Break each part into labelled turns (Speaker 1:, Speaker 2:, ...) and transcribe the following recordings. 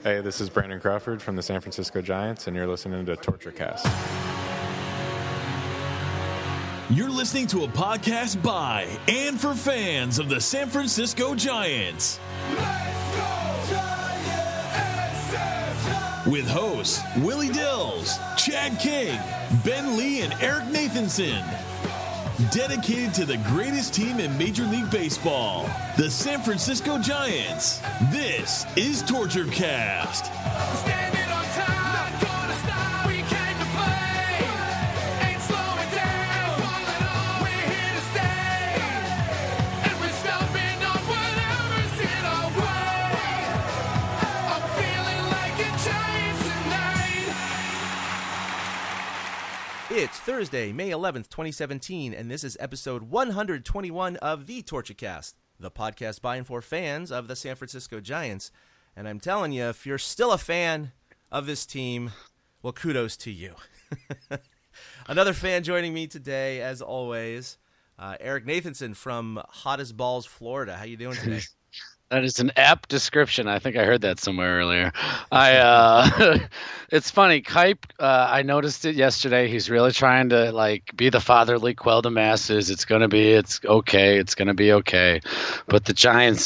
Speaker 1: Hey, this is Brandon Crawford from the San Francisco Giants, and you're listening to Torture Cast.
Speaker 2: You're listening to a podcast by and for fans of the San Francisco Giants.
Speaker 3: Let's go, Giants!
Speaker 2: With hosts Willie Dills, Chad King, Ben Lee, and Eric Nathanson. Dedicated to the greatest team in Major League Baseball, the San Francisco Giants. This is Torture Cast.
Speaker 3: Standing on time, not gonna stop. We came to play, ain't slowing down. We're here to stay, and we're stomping on whatever's in our way. I'm feeling like a Giant tonight.
Speaker 4: It's Thursday, May 11th, 2017, and this is episode 121 of the Torture Cast, the podcast by and for fans of the San Francisco Giants. And I'm telling you, if you're still a fan of this team, well, kudos to you. Another fan joining me today, as always, Eric Nathanson from Hot as Balls, Florida. How you doing today?
Speaker 5: That is an apt description. I think I heard that somewhere earlier. It's funny. Kipe, I noticed it yesterday. He's really trying to be the fatherly quell the masses. It's okay. It's going to be okay. But the Giants,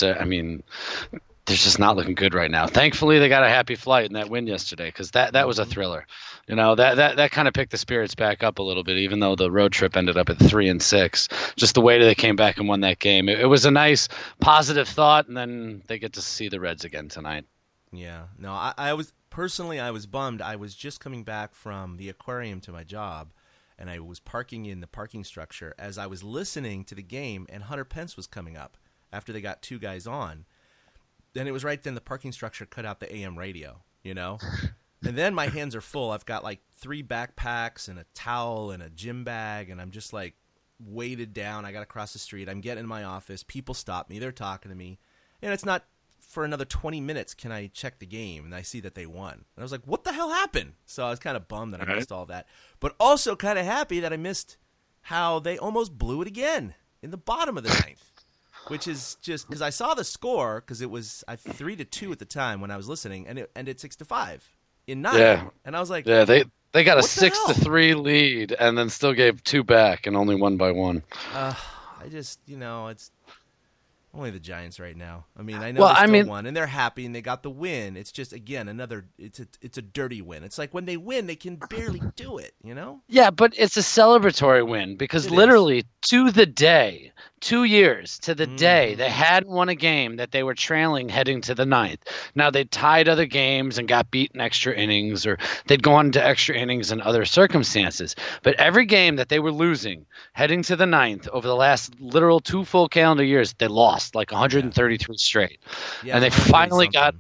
Speaker 5: they're just not looking good right now. Thankfully, they got a happy flight in that win yesterday because that was a thriller. You know, that kind of picked the spirits back up a little bit, even though the road trip ended up at 3-6. Just the way that they came back and won that game. It was a nice, positive thought, and then they get to see the Reds again tonight.
Speaker 4: Yeah. No, I was bummed. I was just coming back from the aquarium to my job, and I was parking in the parking structure as I was listening to the game, and Hunter Pence was coming up after they got two guys on. Then it was right then the parking structure cut out the AM radio, you know? And then my hands are full. I've got 3 backpacks and a towel and a gym bag, and I'm just weighted down. I got to cross the street. I'm getting in my office. People stop me. They're talking to me. And it's not for another 20 minutes can I check the game, and I see that they won. And I was like, what the hell happened? So I was kind of bummed that I missed all that. But also kind of happy that I missed how they almost blew it again in the bottom of the ninth. Which is just because I saw the score because it was 3-2 at the time when I was listening, and it ended 6-5 in 9.
Speaker 5: Yeah.
Speaker 4: And I was like,
Speaker 5: yeah, they got a
Speaker 4: what the hell?
Speaker 5: 6-3 lead and then still gave 2 back and only won by 1.
Speaker 4: I just it's only the Giants right now. I mean, I know they still won and they're happy and they got the win. It's just again it's a dirty win. It's like when they win, they can barely do it. You know?
Speaker 5: Yeah, but it's a celebratory win because literally to the day. 2 years to the day they hadn't won a game that they were trailing heading to the 9th. Now they tied other games and got beat in extra innings, or they'd gone into extra innings in other circumstances. But every game that they were losing heading to the 9th over the last literal 2 full calendar years, they lost 133 straight.
Speaker 4: Yeah,
Speaker 5: and they finally got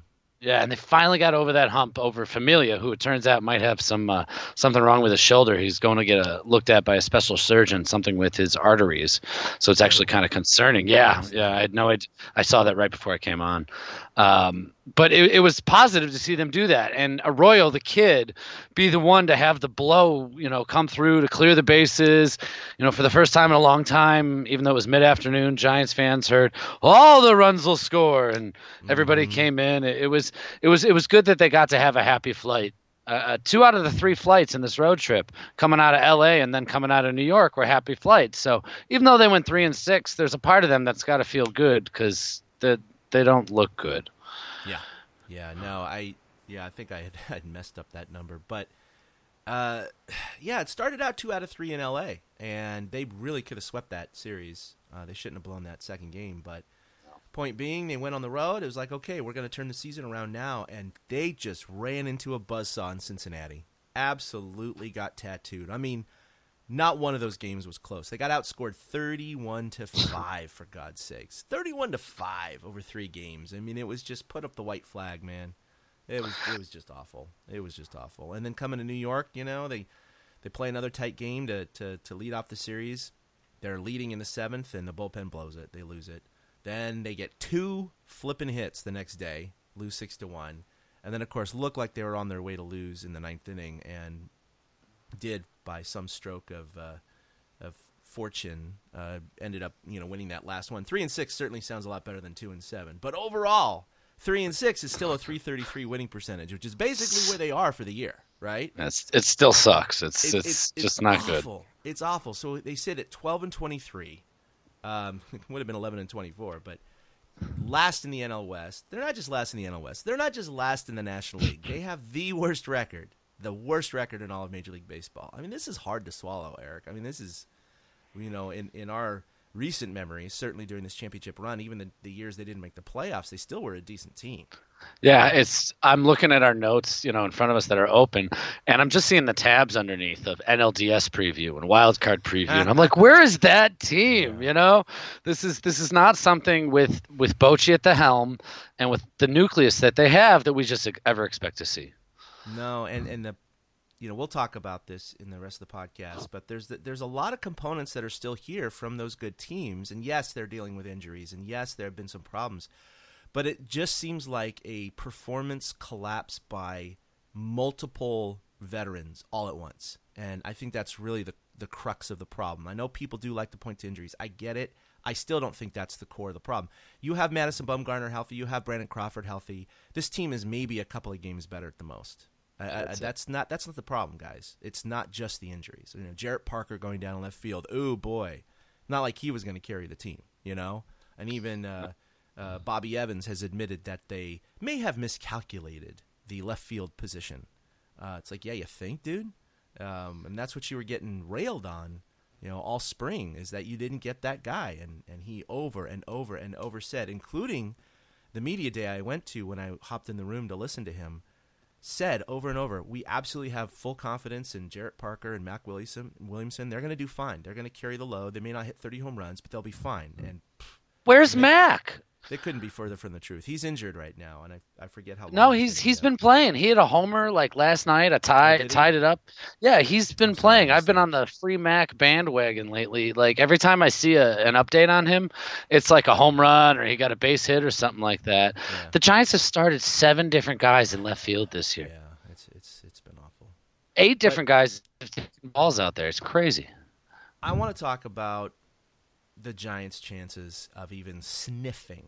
Speaker 5: over that hump over Familia, who it turns out might have something wrong with his shoulder. He's going to get looked at by a special surgeon, something with his arteries. So it's actually kind of concerning. Yeah, I had no idea. I saw that right before I came on. But it was positive to see them do that. And Arroyo, the kid, be the one to have the blow, come through to clear the bases. For the first time in a long time, even though it was mid-afternoon, Giants fans heard, all the runs will score. And everybody came in. It was good that they got to have a happy flight. 2 out of the 3 flights in this road trip, coming out of L.A. and then coming out of New York, were happy flights. So even though they went 3-6, there's a part of them that's got to feel good because they don't look good.
Speaker 4: I think I had messed up that number, but it started out 2 out of 3 in LA, and they really could have swept that series. They shouldn't have blown that second game, but point being, they went on the road. It was like, okay, we're going to turn the season around now, and they just ran into a buzzsaw in Cincinnati. Absolutely got tattooed. I mean, not one of those games was close. They got outscored 31-5, for God's sakes. 31-5 over 3 games. I mean, it was just put up the white flag, man. It was just awful. It was just awful. And then coming to New York, they play another tight game to lead off the series. They're leading in the 7th, and the bullpen blows it. They lose it. Then they get 2 flipping hits the next day, lose 6-1. And then, of course, looked like they were on their way to lose in the 9th inning, and did by some stroke of fortune. Ended up winning that last one. 3-6 certainly sounds a lot better than 2-7. But overall, 3-6 is still a .333 winning percentage, which is basically where they are for the year, right?
Speaker 5: It still sucks. It's just not
Speaker 4: awful. Good. It's awful. So they sit at 12-23. It would have been 11-24, but last in the NL West. They're not just last in the NL West. They're not just last in the National League. They have the worst record in all of Major League Baseball. I mean, this is hard to swallow, Eric. I mean, this is, in our recent memory, certainly during this championship run, even the years they didn't make the playoffs, they still were a decent team.
Speaker 5: Yeah, I'm looking at our notes, in front of us that are open, and I'm just seeing the tabs underneath of NLDS preview and wildcard preview, and I'm like, where is that team? This is not something with Bochy at the helm and with the nucleus that they have that we just ever expect to see.
Speaker 4: No, and the we'll talk about this in the rest of the podcast, but there's a lot of components that are still here from those good teams, and yes, they're dealing with injuries, and yes, there have been some problems. But it just seems like a performance collapse by multiple veterans all at once. And I think that's really the crux of the problem. I know people do like to point to injuries. I get it. I still don't think that's the core of the problem. You have Madison Bumgarner healthy. You have Brandon Crawford healthy. This team is maybe a couple of games better at the most. That's not the problem, guys. It's not just the injuries. Jarrett Parker going down in left field. Ooh, boy. Not like he was going to carry the team, And even Bobby Evans has admitted that they may have miscalculated the left field position. It's like, yeah, you think, dude? And that's what you were getting railed on, all spring, is that you didn't get that guy. And he over and over and over said, including the media day I went to when I hopped in the room to listen to him, said over and over, we absolutely have full confidence in Jarrett Parker and Mac Williamson. They're going to do fine. They're going to carry the load. They may not hit 30 home runs, but they'll be fine. And
Speaker 5: where's Mac?
Speaker 4: They couldn't be further from the truth. He's injured right now, and I forget how long.
Speaker 5: No, he's been playing. He had a homer like last night, tied it up. Yeah, he's been playing. I've been on the free Mac bandwagon lately. Like every time I see an update on him, it's like a home run or he got a base hit or something like that. Yeah. The Giants have started 7 different guys in left field this year.
Speaker 4: Yeah, it's been awful.
Speaker 5: 8 different guys taking balls out there. It's crazy.
Speaker 4: I want to talk about the Giants' chances of even sniffing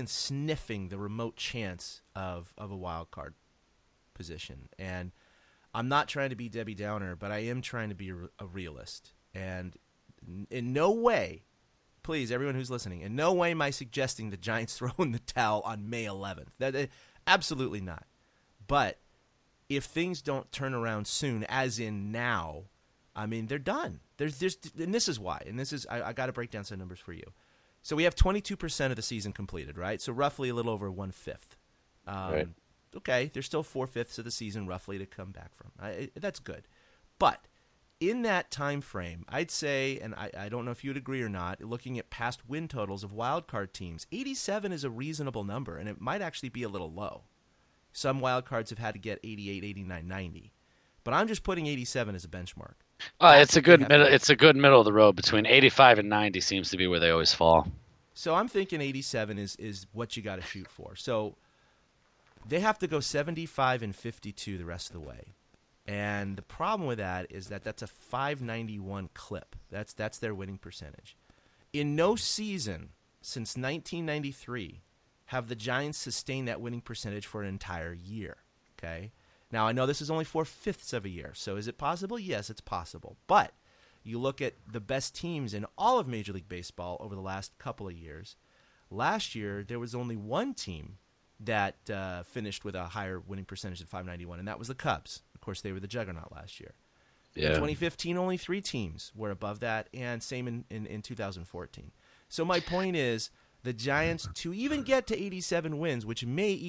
Speaker 4: the remote chance of a wild card position. And I'm not trying to be Debbie Downer, but I am trying to be a realist. And in no way, please, everyone who's listening, in no way am I suggesting the Giants throw in the towel on May 11th. Absolutely not. But if things don't turn around soon, as in now, I mean, they're done. And this is why. And this is I got to break down some numbers for you. So we have 22% of the season completed, right? So roughly a little over 1/5.
Speaker 5: Right.
Speaker 4: Okay, there's still 4/5 of the season roughly to come back from. That's good. But in that time frame, I'd say, and I don't know if you'd agree or not, looking at past win totals of wild card teams, 87 is a reasonable number, and it might actually be a little low. Some wild cards have had to get 88, 89, 90. But I'm just putting 87 as a benchmark.
Speaker 5: It's a good middle. It's a good middle of the road. Between 85 and 90 seems to be where they always fall.
Speaker 4: So I'm thinking 87 is what you got to shoot for. So they have to go 75 and 52 the rest of the way. And the problem with that is that that's a 591 clip. That's their winning percentage. In no season since 1993 have the Giants sustained that winning percentage for an entire year. Okay? Now, I know this is only 4/5 of a year, so is it possible? Yes, it's possible. But you look at the best teams in all of Major League Baseball over the last couple of years. Last year, there was only one team that finished with a higher winning percentage than 591, and that was the Cubs. Of course, they were the juggernaut last year.
Speaker 5: Yeah.
Speaker 4: In 2015, only 3 teams were above that, and same in 2014. So my point is, the Giants, to even get to 87 wins, which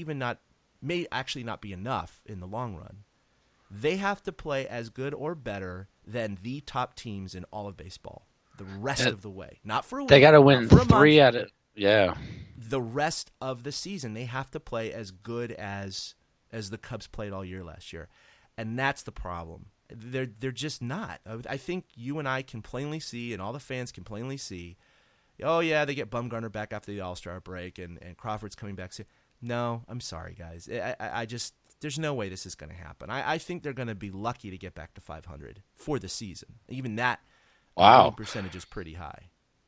Speaker 4: may actually not be enough in the long run, they have to play as good or better than the top teams in all of baseball the rest of the way. Not for a week.
Speaker 5: They got to win
Speaker 4: for a
Speaker 5: 3
Speaker 4: month.
Speaker 5: out of
Speaker 4: The rest of the season, they have to play as good as the Cubs played all year last year, and that's the problem. They're just not. I think you and I can plainly see, and all the fans can plainly see. Oh yeah, they get Bumgarner back after the All-Star break, and Crawford's coming back soon. No, I'm sorry, guys. I just there's no way this is going to happen. I think they're going to be lucky to get back to 500 for the season. Even that
Speaker 5: wow
Speaker 4: percentage is pretty high.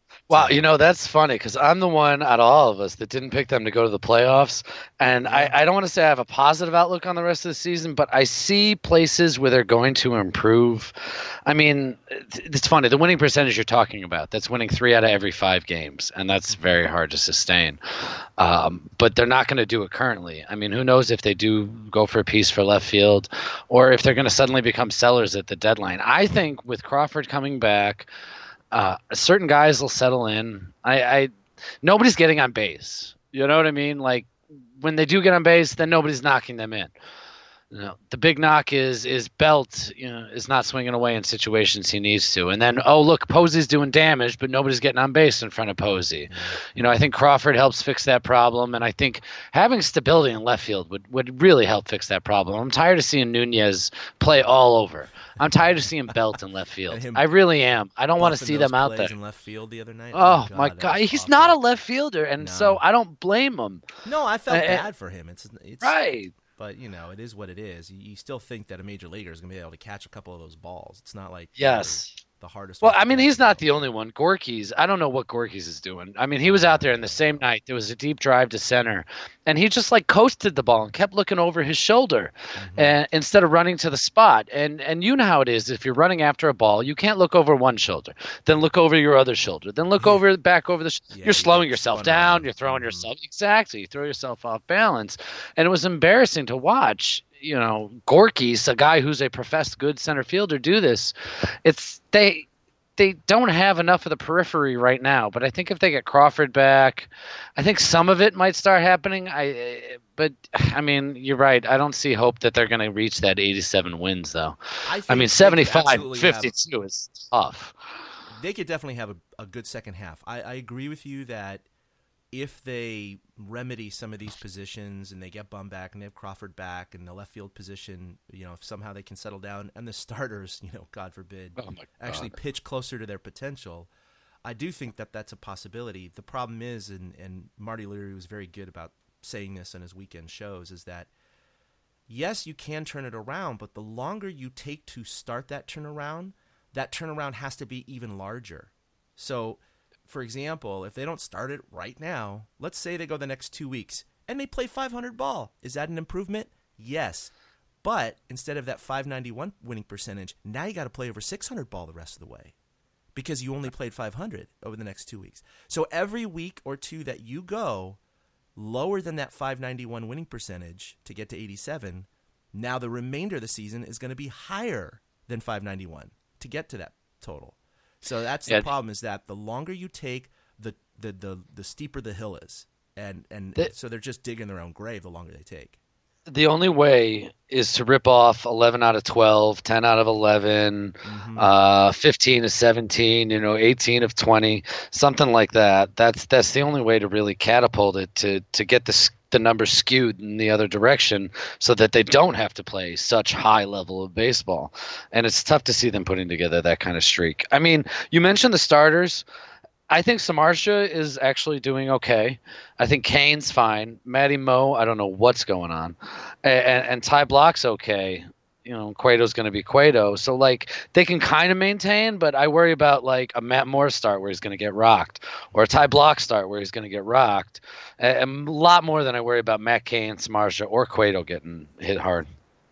Speaker 5: Wow,
Speaker 4: So,
Speaker 5: that's funny because I'm the one out of all of us that didn't pick them to go to the playoffs. And I don't want to say I have a positive outlook on the rest of the season, but I see places where they're going to improve. I mean, it's funny. The winning percentage you're talking about, that's winning 3 out of every 5 games, and that's very hard to sustain. But they're not going to do it currently. I mean, who knows if they do go for a piece for left field or if they're going to suddenly become sellers at the deadline. I think with Crawford coming back, certain guys will settle in. Nobody's getting on base. You know what I mean? Like when they do get on base, then nobody's knocking them in. The big knock is Belt, is not swinging away in situations he needs to. And then, oh, look, Posey's doing damage, but nobody's getting on base in front of Posey. I think Crawford helps fix that problem. And I think having stability in left field would really help fix that problem. I'm tired of seeing Nunez play all over. I'm tired of seeing Belt in left field. I really am. I don't want to see them out there.
Speaker 4: In left field the other night.
Speaker 5: Oh my God. He's
Speaker 4: awful.
Speaker 5: not a left fielder. And so I don't blame him.
Speaker 4: No, I felt bad for him. It's
Speaker 5: right.
Speaker 4: But, it is what it is. You still think that a major leaguer is going to be able to catch a couple of those balls. It's not like
Speaker 5: yes.
Speaker 4: The hardest.
Speaker 5: Well, I mean, he's not the only one. Gorky's, I don't know what Gorky's is doing. I mean, he was out there in the same night. There was a deep drive to center, and he just coasted the ball and kept looking over his shoulder and instead of running to the spot. And you know how it is. If you're running after a ball, you can't look over one shoulder, then look over your other shoulder, then look back over the you're slowing yourself down. You're throwing yourself. Exactly. You throw yourself off balance. And it was embarrassing to watch. Gorky's, a guy who's a professed good center fielder, do this. They don't have enough of the periphery right now, but I think if they get Crawford back, I think some of it might start happening. But I mean, you're right. I don't see hope that they're going to reach that 87 wins, though. I mean, 75, 52 is tough.
Speaker 4: They could definitely have a good second half. I agree with you that if they remedy some of these positions and they get Bum back and they have Crawford back and the left field position, if somehow they can settle down and the starters, God forbid, actually pitch closer to their potential, I do think that that's a possibility. The problem is, and Marty Leary was very good about saying this on his weekend shows, is that, yes, you can turn it around, but the longer you take to start that turnaround has to be even larger. So, for example, if they don't start it right now, let's say they go the next 2 weeks and they play 500 ball. Is that an improvement? Yes. But instead of that 591 winning percentage, now you got to play over 600 ball the rest of the way because you only played 500 over the next 2 weeks. So every week or two that you go lower than that 591 winning percentage to get to 87, now the remainder of the season is going to be higher than 591 to get to that total. So that's the problem, is that the longer you take, the steeper the hill is. And so they're just digging their own grave the longer they take.
Speaker 5: The only way is to rip off 11 out of 12, 10 out of 11, 15 of 17, 18 of 20, something like that. That's the only way to really catapult it, to get the numbers skewed in the other direction so that they don't have to play such high level of baseball. And it's tough to see them putting together that kind of streak. I mean, you mentioned the starters. I think Samardzija is actually doing okay. I think Kane's fine. Matty Moe, I don't know what's going on. And Ty Block's okay. Cueto's going to be Cueto. So, they can kind of maintain, but I worry about, a Matt Moore start where he's going to get rocked, or a Ty Block start where he's going to get rocked. A lot more than I worry about Matt Cain, Samardzija, or Cueto getting hit hard.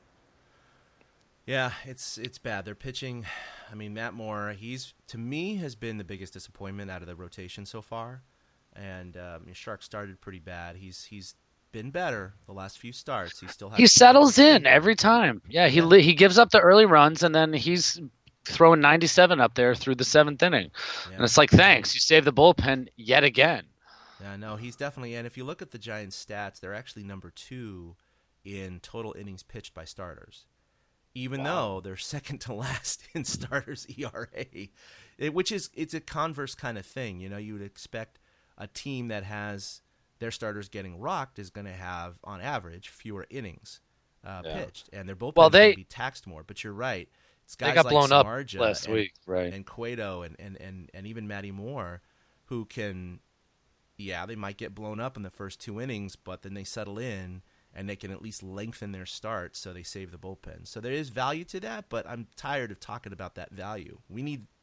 Speaker 4: Yeah, it's bad. They're pitching. I mean, Matt Moore, to me, has been the biggest disappointment out of the rotation so far. And Shark started pretty bad. He's been better the last few starts. He
Speaker 5: settles in every time. Yeah, he gives up the early runs, and then he's throwing 97 up there through the 7th inning. Yeah. And it's like, thanks, you saved the bullpen yet again.
Speaker 4: Yeah, no, he's definitely. And if you look at the Giants' stats, they're actually number 2 in total innings pitched by starters, even though they're second to last in starters ERA, it's a converse kind of thing. You would expect a team that has their starters getting rocked is going to have, on average, fewer innings pitched, and their bullpen going to be taxed more. But you're right; it's guys
Speaker 5: they got
Speaker 4: like
Speaker 5: blown
Speaker 4: Samardzija
Speaker 5: up last week, right?
Speaker 4: And Cueto and even Matty Moore, who can, they might get blown up in the first 2 innings, but then they settle in and they can at least lengthen their start, so they save the bullpen. So there is value to that, but I'm tired of talking about that value. We need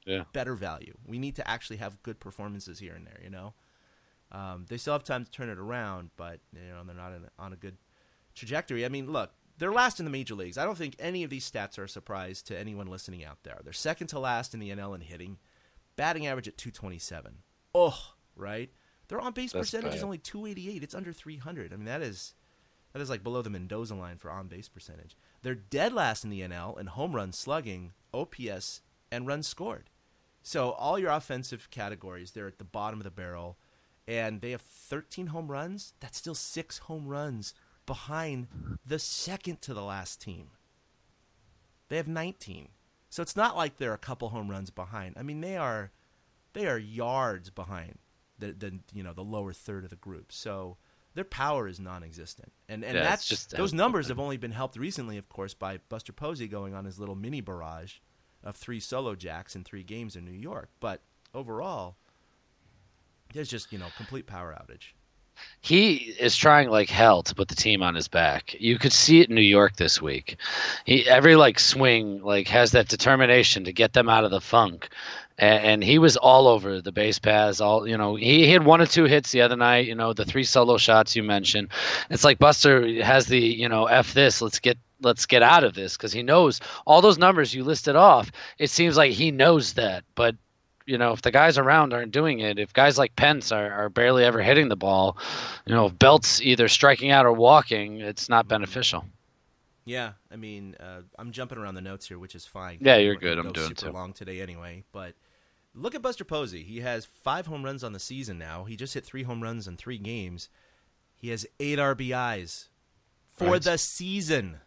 Speaker 4: better value. We need to actually have good performances here and there, you know. They still have time to turn it around, but you know they're not on a good trajectory. I mean, look, they're last in the major leagues. I don't think any of these stats are a surprise to anyone listening out there. They're second to last in the NL in hitting, batting average at 227. Oh, right. Their on-base percentage is only 288. It's under 300. I mean, that is like below the Mendoza line for on-base percentage. They're dead last in the NL in home run slugging, OPS, and runs scored. So all your offensive categories, they're at the bottom of the barrel, and they have 13 home runs. That's still 6 home runs behind the second to the last team. They have 19. So it's not like they're a couple home runs behind. I mean, they are yards behind the lower third of the group. So their power is non-existent. And that's just those numbers have only been helped recently, of course, by Buster Posey going on his little mini barrage of 3 solo jacks in 3 games in New York. But overall, there's just, complete power outage.
Speaker 5: He is trying like hell to put the team on his back. You could see it in New York this week. Every swing has that determination to get them out of the funk. And he was all over the base paths. He had 1 or 2 hits the other night. The 3 solo shots you mentioned. It's like Buster has the F this. Let's get out of this, because he knows all those numbers you listed off. It seems like he knows that, but if the guys around aren't doing it, if guys like Pence are barely ever hitting the ball, if Belt's either striking out or walking, it's not beneficial.
Speaker 4: Yeah, I mean, I'm jumping around the notes here, which is fine.
Speaker 5: Yeah, you're good. I'm doing
Speaker 4: super long today anyway. But look at Buster Posey. He has 5 home runs on the season now. He just hit 3 home runs in 3 games. He has 8 RBIs for the season.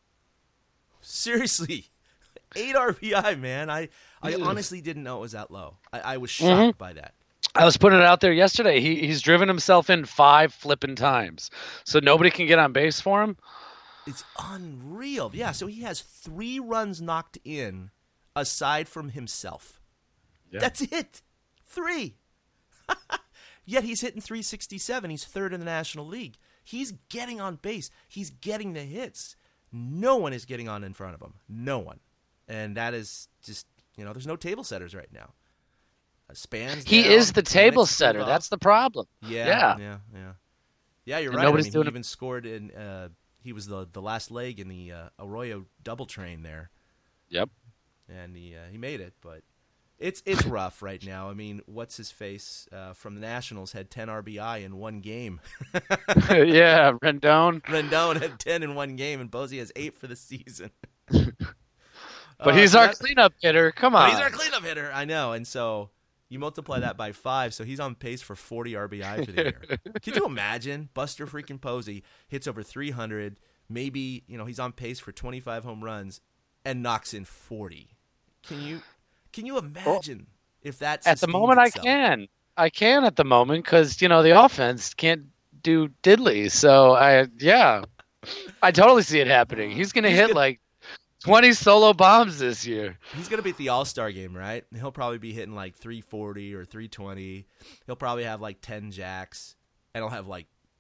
Speaker 4: Seriously. 8 RBI, man. I honestly didn't know it was that low. I was shocked by that.
Speaker 5: I was putting it out there yesterday. He's driven himself in 5 flipping times, so nobody can get on base for him.
Speaker 4: It's unreal. Yeah, so he has 3 runs knocked in aside from himself. Yeah. That's it. 3. Yet he's hitting 367. He's 3rd in the National League. He's getting on base. He's getting the hits. No one is getting on in front of him. No one. And that is just, there's no table setters right now. Spans.
Speaker 5: He is the table setter. That's the problem.
Speaker 4: Yeah, you're right.
Speaker 5: Nobody's doing
Speaker 4: he even scored in. He was the last leg in the Arroyo double train there.
Speaker 5: Yep.
Speaker 4: And he made it, but it's rough right now. I mean, what's his face from the Nationals had 10 RBI in 1 game.
Speaker 5: Yeah, Rendon.
Speaker 4: Rendon had 10 in 1 game, and Posey has 8 for the season.
Speaker 5: But he's our cleanup hitter. Come on.
Speaker 4: He's our cleanup hitter. I know. And so you multiply that by 5, so he's on pace for 40 RBI for the year. Could you imagine? Buster freaking Posey hits over 300. Maybe, he's on pace for 25 home runs and knocks in 40. Can you imagine if that's
Speaker 5: at the moment?
Speaker 4: Itself?
Speaker 5: I can at the moment, because the offense can't do diddly. So I totally see it happening. He's gonna hit 20 solo bombs this year.
Speaker 4: He's going to be at the All-Star game, right? He'll probably be hitting 340 or 320. He'll probably have 10 jacks, and he'll have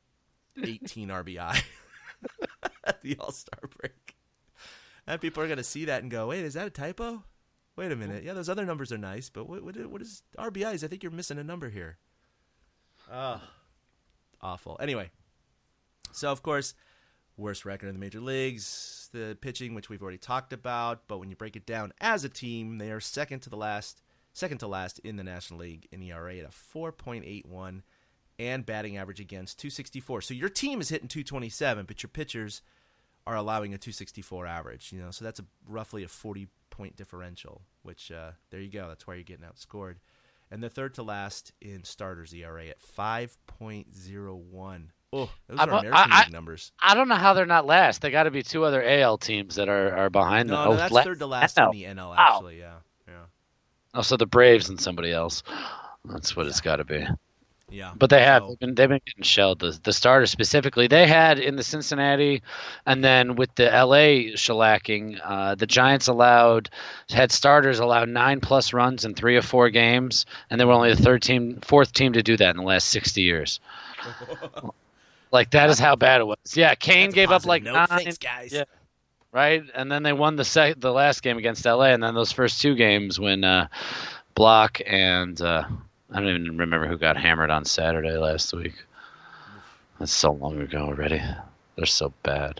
Speaker 4: 18 RBI at the All-Star break. And people are going to see that and go, wait, is that a typo? Wait a minute. Yeah, those other numbers are nice, but what is RBIs? I think you're missing a number here. Oh, awful. Anyway, so of course, worst record in the major leagues, the pitching, which we've already talked about. But when you break it down as a team, they are second to last in the National League in ERA at a 4.81 and batting average against 264. So your team is hitting 227, but your pitchers are allowing a 264 average. So that's roughly a 40-point differential. Which there you go. That's why you're getting outscored. And they're third to last in starters ERA at 5.01. Oh, those are American League numbers.
Speaker 5: I don't know how they're not last. They got to be 2 other AL teams that are behind them.
Speaker 4: No, that's third to last in the NL, actually. Yeah.
Speaker 5: Oh, so the Braves and somebody else. That's what it's got to be.
Speaker 4: Yeah.
Speaker 5: But they've been getting shelled. The starters specifically, they had in the Cincinnati, and then with the LA shellacking, the Giants had starters allowed 9+ runs in 3 or 4 games, and they were only the 4th team to do that in the last 60 years. That is how bad it was. Yeah, Kane gave up 9.
Speaker 4: Thanks, guys.
Speaker 5: Yeah, right, and then they won the last game against LA, and then those first 2 games when Block and I don't even remember who got hammered on Saturday last week. That's so long ago already. They're so bad.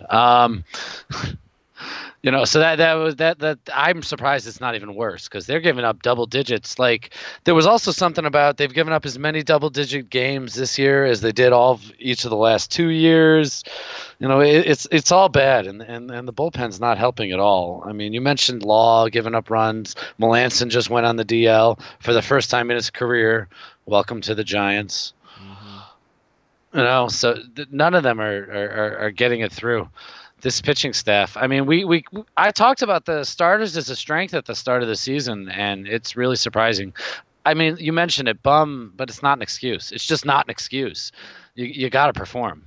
Speaker 5: So that was that. I'm surprised it's not even worse because they're giving up double digits. Like there was also something about they've given up as many double-digit games this year as they did each of the last 2 years. It's all bad, and the bullpen's not helping at all. I mean, you mentioned Law giving up runs. Melanson just went on the DL for the first time in his career. Welcome to the Giants. So none of them are getting it through. This pitching staff. I mean, I talked about the starters as a strength at the start of the season, and it's really surprising. I mean, you mentioned it, bum, but it's not an excuse. It's just not an excuse. You got to perform.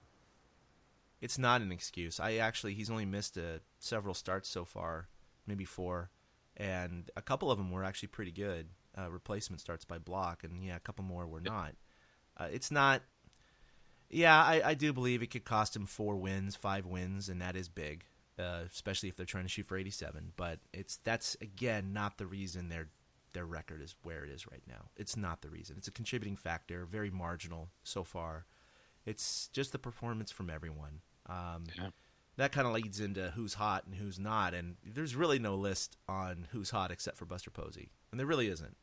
Speaker 4: It's not an excuse. He's only missed several starts so far, maybe 4, and a couple of them were actually pretty good. Replacement starts by Block, and a couple more were not. It's not. Yeah, I do believe it could cost him 4 wins, 5 wins, and that is big, especially if they're trying to shoot for 87. But that's again not the reason their record is where it is right now. It's not the reason. It's a contributing factor, very marginal so far. It's just the performance from everyone. That kind of leads into who's hot and who's not, and there's really no list on who's hot except for Buster Posey, and there really isn't.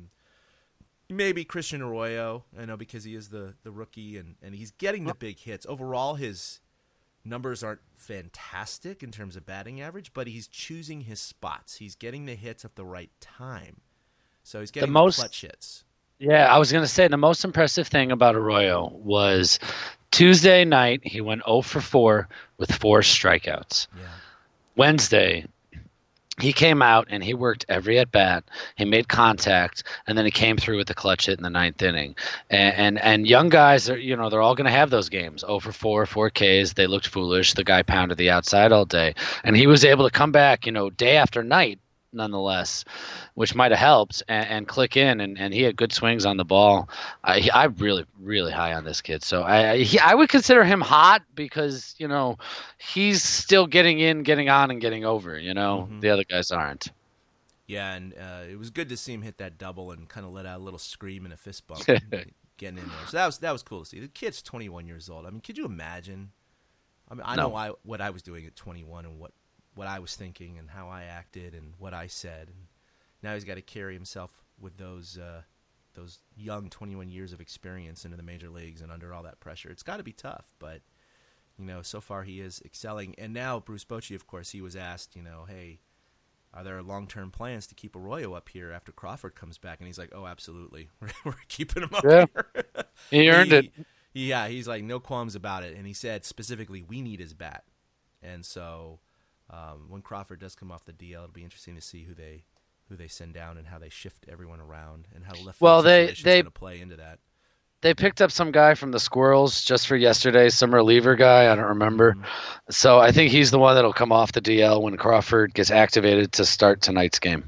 Speaker 4: Maybe Christian Arroyo, because he is the rookie and he's getting the big hits. Overall, his numbers aren't fantastic in terms of batting average, but he's choosing his spots. He's getting the hits at the right time. So he's getting the clutch hits.
Speaker 5: Yeah, I was going to say the most impressive thing about Arroyo was Tuesday night, he went 0 for 4 with 4 strikeouts. Yeah. Wednesday, he came out and he worked every at bat. He made contact, and then he came through with the clutch hit in the 9th inning. And young guys are, they're all going to have those games. 0 for 4 Ks. They looked foolish. The guy pounded the outside all day, and he was able to come back, day after night, nonetheless, which might have helped and click in. And he had good swings on the ball. I'm really, really high on this kid. So I would consider him hot because, he's still getting in, getting on, and getting over. The other guys aren't.
Speaker 4: Yeah, and it was good to see him hit that double and kind of let out a little scream and a fist bump getting in there. So that was cool to see. The kid's 21 years old. I mean, could you imagine? I mean, I know what I was doing at 21 and what I was thinking and how I acted and what I said. And now he's got to carry himself with those young 21 years of experience into the major leagues and under all that pressure. It's got to be tough, but so far he is excelling. And now Bruce Bochy, of course, he was asked, hey, are there long-term plans to keep Arroyo up here after Crawford comes back? And he's like, oh, absolutely. We're keeping him up here.
Speaker 5: He earned it.
Speaker 4: Yeah, he's like, no qualms about it. And he said specifically, we need his bat. And so when Crawford does come off the DL, it'll be interesting to see who they send down and how they shift everyone around and how left field situation's going to play into that.
Speaker 5: They picked up some guy from the Squirrels just for yesterday, some reliever guy. I don't remember. So I think he's the one that'll come off the DL when Crawford gets activated to start tonight's game.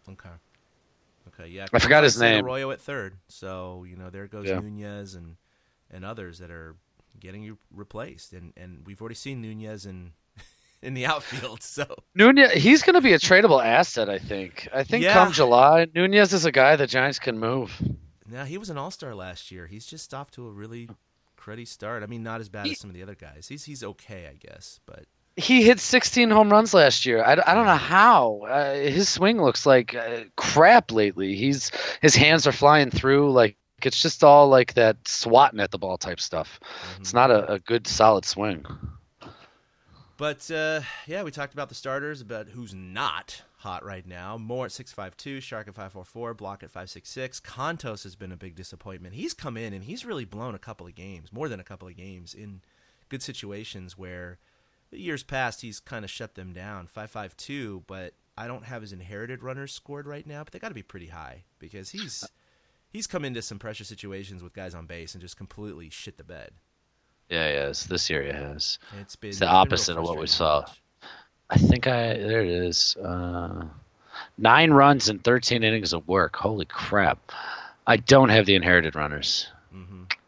Speaker 4: Okay, yeah.
Speaker 5: I forgot his name.
Speaker 4: Arroyo at third. So, there goes Nunez and others that are getting replaced. And we've already seen Nunez in the outfield. So
Speaker 5: Nunez, he's going to be a tradable asset, I think. Come July, Nunez is a guy the Giants can move.
Speaker 4: Now, he was an all-star last year. He's just off to a really cruddy start. I mean, not as bad as some of the other guys. He's okay, I guess, but
Speaker 5: he hit 16 home runs last year. I don't know how. His swing looks like crap lately. His hands are flying through like it's just all like that swatting at the ball type stuff. It's not a good solid swing.
Speaker 4: But we talked about the starters, about who's not hot right now. Moore at 6.52, Shark at 5.44, Block at 5.66. Contos has been a big disappointment. He's come in and he's really blown a couple of games, more than a couple of games, in good situations where years past he's kind of shut them down. 5.52, but I don't have his inherited runners scored right now, but they got to be pretty high because he's come into some pressure situations with guys on base and just completely shit the bed.
Speaker 5: Yeah, yes. This year it has.
Speaker 4: It's
Speaker 5: the opposite of what we saw. I think there it is. 9 runs in 13 innings of work. Holy crap. I don't have the inherited runners.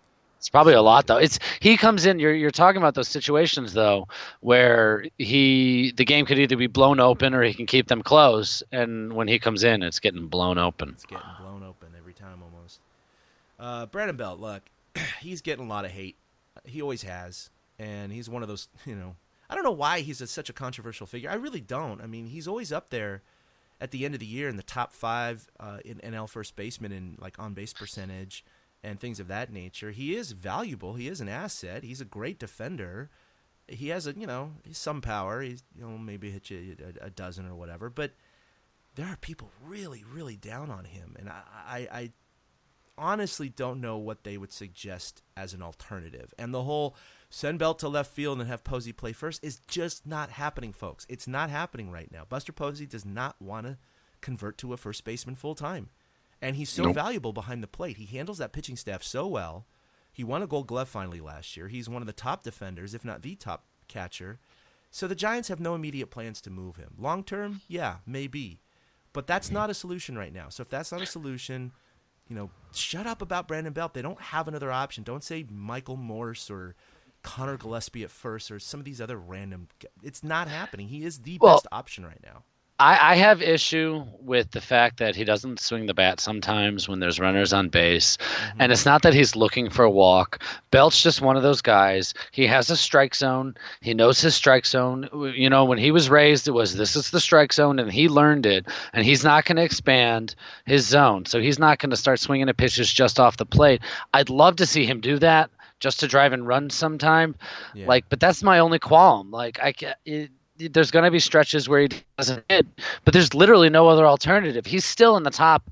Speaker 5: It's probably a lot though. He comes in. You're talking about those situations though, where the game could either be blown open or he can keep them close. And when he comes in, it's getting blown open.
Speaker 4: It's getting blown open every time almost. Brandon Belt, look, he's getting a lot of hate. He always has, and he's one of those. I don't know why he's such a controversial figure. I really don't. I mean, he's always up there at the end of the year in the top 5 in NL first baseman in like on base percentage and things of that nature. He is valuable. He is an asset. He's a great defender. He has some power. He's maybe hit you a dozen or whatever. But there are people really, really down on him, and I honestly don't know what they would suggest as an alternative. And the whole send Belt to left field and have Posey play first is just not happening, folks. It's not happening right now. Buster Posey does not want to convert to a first baseman full time. And he's so valuable behind the plate. He handles that pitching staff so well. He won a Gold Glove finally last year. He's one of the top defenders, if not the top catcher. So the Giants have no immediate plans to move him. Long term, yeah, maybe. But that's not a solution right now. So if that's not a solution, shut up about Brandon Belt. They don't have another option. Don't say Michael Morse or Connor Gillespie at first or some of these other random. It's not happening. He is the best option right now.
Speaker 5: I have issue with the fact that he doesn't swing the bat sometimes when there's runners on base. Mm-hmm. And it's not that he's looking for a walk. Belt's just one of those guys. He has a strike zone. He knows his strike zone. When he was raised, this is the strike zone, and he learned it. And he's not going to expand his zone. So he's not going to start swinging at pitches just off the plate. I'd love to see him do that just to drive and run sometime. Yeah. But that's my only qualm. There's going to be stretches where he doesn't hit, but there's literally no other alternative. He's still in the top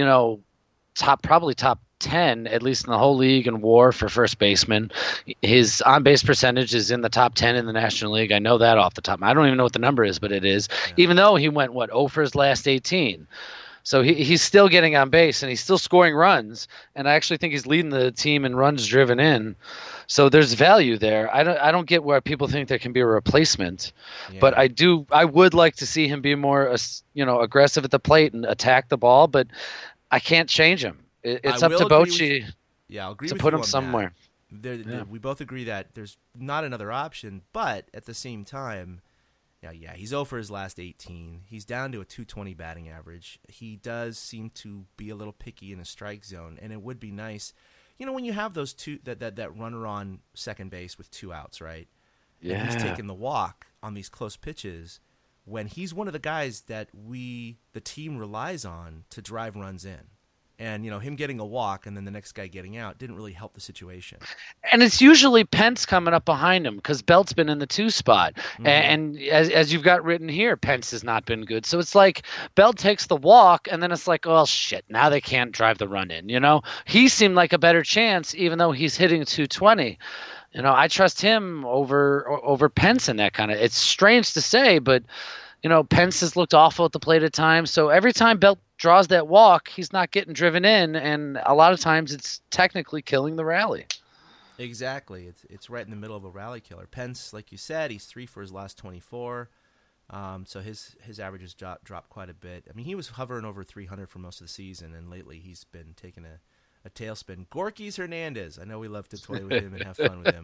Speaker 5: 10, at least in the whole league in WAR for first baseman. His on-base percentage is in the top 10 in the National League. I know that off the top. I don't even know what the number is, but it is. Yeah. Even though he went, 0 for his last 18. So he's still getting on base, and he's still scoring runs, and I actually think he's leading the team in runs driven in. So there's value there. I don't get where people think there can be a replacement, but I would like to see him be more aggressive at the plate and attack the ball, but I can't change him. It's up to Bochy to put him somewhere.
Speaker 4: We both agree that there's not another option, but at the same time, he's 0 for his last 18. He's down to a 220 batting average. He does seem to be a little picky in the strike zone, and it would be nice, when you have those two that runner on second base with 2 outs, right? Yeah. And he's taking the walk on these close pitches when he's one of the guys that the team relies on to drive runs in. And, him getting a walk and then the next guy getting out didn't really help the situation.
Speaker 5: And it's usually Pence coming up behind him because Belt's been in the 2 spot. Mm-hmm. And as you've got written here, Pence has not been good. So it's like Belt takes the walk and then it's like, oh, shit, now they can't drive the run in. He seemed like a better chance even though he's hitting 220. I trust him over Pence in that kind of – it's strange to say, but, Pence has looked awful at the plate at times. So every time Belt draws that walk, he's not getting driven in, and a lot of times it's technically killing the rally.
Speaker 4: Exactly. It's right in the middle of a rally killer. Pence, like you said, he's 3 for his last 24. So his average has dropped quite a bit. I mean, he was hovering over 300 for most of the season, and lately he's been taking a tailspin. Gorkys Hernandez. I know we love to toy with him and have fun with him.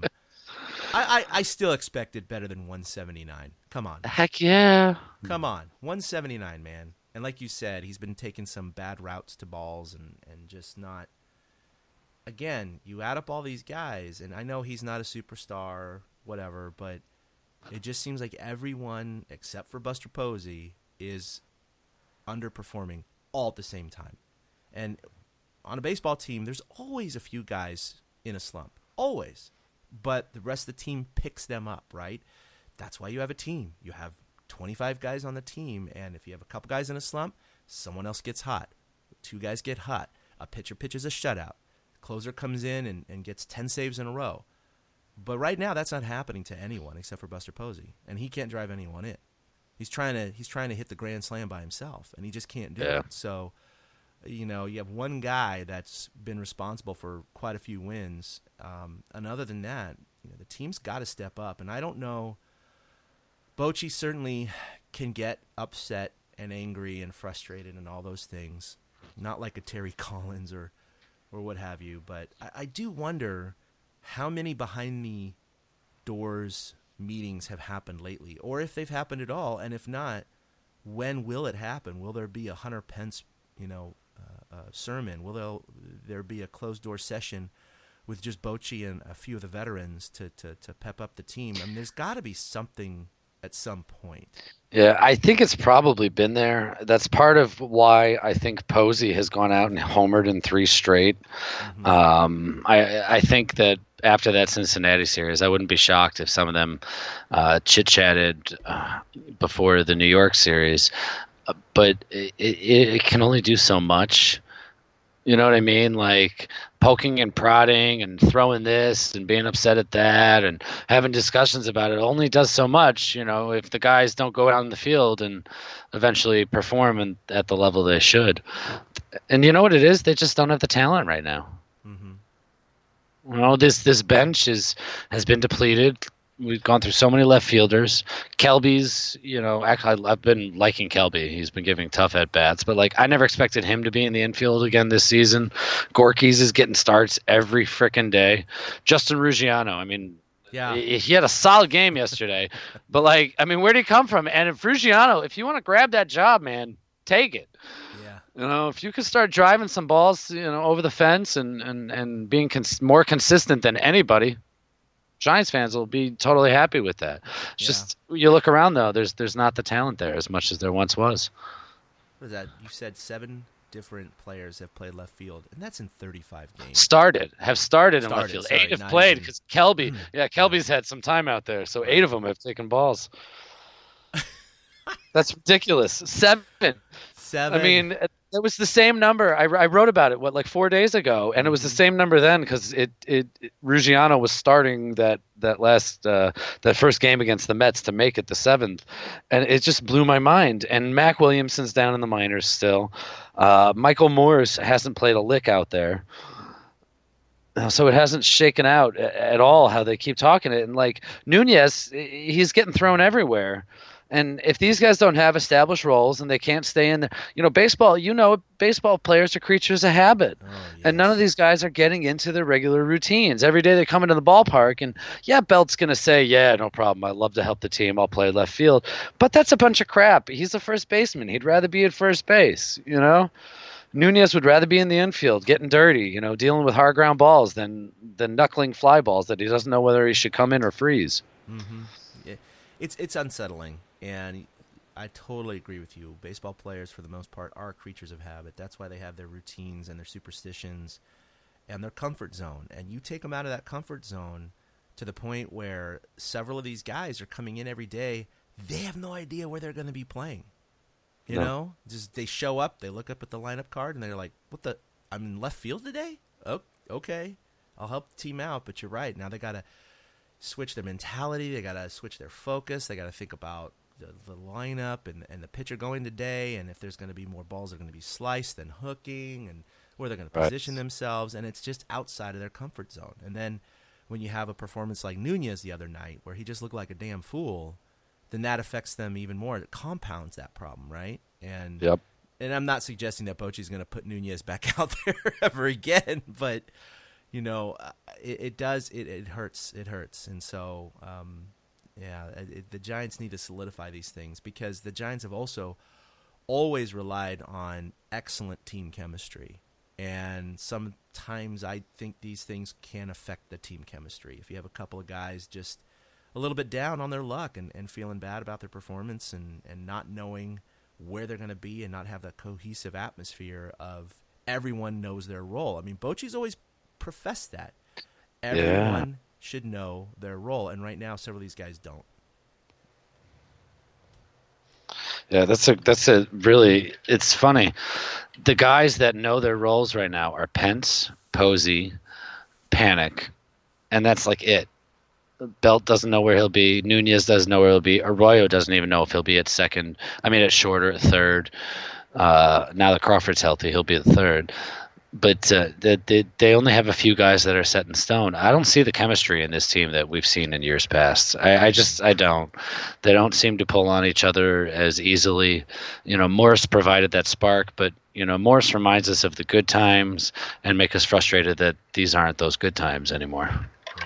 Speaker 4: I still expected better than 179. Come on.
Speaker 5: Heck yeah.
Speaker 4: Come on. 179, man. And like you said, he's been taking some bad routes to balls and just not – again, you add up all these guys, and I know he's not a superstar, whatever, but it just seems like everyone except for Buster Posey is underperforming all at the same time. And on a baseball team, there's always a few guys in a slump. Always. But the rest of the team picks them up, right? That's why you have a team. You have 25 guys on the team, and if you have a couple guys in a slump, someone else gets hot. 2 guys get hot. A pitcher pitches a shutout. Closer comes in and gets 10 saves in a row. But right now, that's not happening to anyone except for Buster Posey, and he can't drive anyone in. He's trying to hit the grand slam by himself, and he just can't do it. So, you have one guy that's been responsible for quite a few wins. And other than that, the team's got to step up. And I don't know. Bochy certainly can get upset and angry and frustrated and all those things. Not like a Terry Collins or what have you. But I do wonder how many behind the doors meetings have happened lately, or if they've happened at all, and if not, when will it happen? Will there be a Hunter Pence, sermon? Will there be a closed door session with just Bochy and a few of the veterans to pep up the team? I mean, there's got to be something at some point.
Speaker 5: Yeah, I think it's probably been there. That's part of why I think Posey has gone out and homered in 3 straight. I think that after that Cincinnati series, I wouldn't be shocked if some of them chit-chatted before the New York series. But it can only do so much. You know what I mean? Like poking and prodding and throwing this and being upset at that and having discussions about it only does so much, if the guys don't go out in the field and eventually perform at the level they should. And you know what it is? They just don't have the talent right now. This bench has been depleted. We've gone through so many left fielders. Kelby's, actually I've been liking Kelby. He's been giving tough at-bats, but I never expected him to be in the infield again this season. Gorky's is getting starts every frickin' day. Justin Ruggiano, he had a solid game yesterday, but where'd he come from? And if Ruggiano, if you want to grab that job, man, take it. If you could start driving some balls, over the fence and being more consistent than anybody, Giants fans will be totally happy with that. It's just you look around though, there's not the talent there as much as there once was.
Speaker 4: What is that? You said 7 different players have played left field, and that's in 35 games.
Speaker 5: Have started in left field. 8 have played because Kelby. Kelby's had some time out there, so 8 of them have taken balls. That's ridiculous. 7. I mean, it was the same number. I wrote about it 4 days ago, and it was the same number then because Ruggiano was starting that first game against the Mets to make it the 7th, and it just blew my mind. And Mac Williamson's down in the minors still. Michael Moores hasn't played a lick out there, so it hasn't shaken out at all how they keep talking it. And Nunez, he's getting thrown everywhere. And if these guys don't have established roles and they can't stay in there, baseball players are creatures of habit. And none of these guys are getting into their regular routines. Every day they come into the ballpark and, Belt's going to say, no problem. I love to help the team. I'll play left field. But that's a bunch of crap. He's a first baseman. He'd rather be at first base, Nunez would rather be in the infield, getting dirty, dealing with hard ground balls than knuckling fly balls that he doesn't know whether he should come in or freeze.
Speaker 4: It's unsettling. And I totally agree with you. Baseball players, for the most part, are creatures of habit. That's why they have their routines and their superstitions and their comfort zone. And you take them out of that comfort zone to the point where several of these guys are coming in every day. They have no idea where they're going to be playing. Just they show up, they look up at the lineup card, and they're like, I'm in left field today? Oh, okay. I'll help the team out, but you're right. Now they got to switch their mentality. They got to switch their focus. They got to think about the lineup and the pitcher going today, and if there's going to be more balls that are going to be sliced than hooking, and where they're going to position themselves, and it's just outside of their comfort zone. And then when you have a performance like Nunez the other night where he just looked like a damn fool, then that affects them even more. It compounds that problem, right? And I'm not suggesting that Bochy's going to put Nunez back out there ever again, but it does. It hurts. It hurts. And so the Giants need to solidify these things because the Giants have also always relied on excellent team chemistry. And sometimes I think these things can affect the team chemistry. If you have a couple of guys just a little bit down on their luck and feeling bad about their performance and not knowing where they're going to be and not have that cohesive atmosphere of everyone knows their role. I mean, Bochy's always professed that. Everyone should know their role, and right now several of these guys don't.
Speaker 5: Yeah, that's a really, it's funny. The guys that know their roles right now are Pence, Posey, Panic, and that's it. Belt doesn't know where he'll be. Nunez doesn't know where he'll be. Arroyo doesn't even know if he'll be at at short or at third. Now that Crawford's healthy, he'll be at third. But they only have a few guys that are set in stone. I don't see the chemistry in this team that we've seen in years past. I don't. They don't seem to pull on each other as easily. Morris provided that spark, but Morris reminds us of the good times and make us frustrated that these aren't those good times anymore.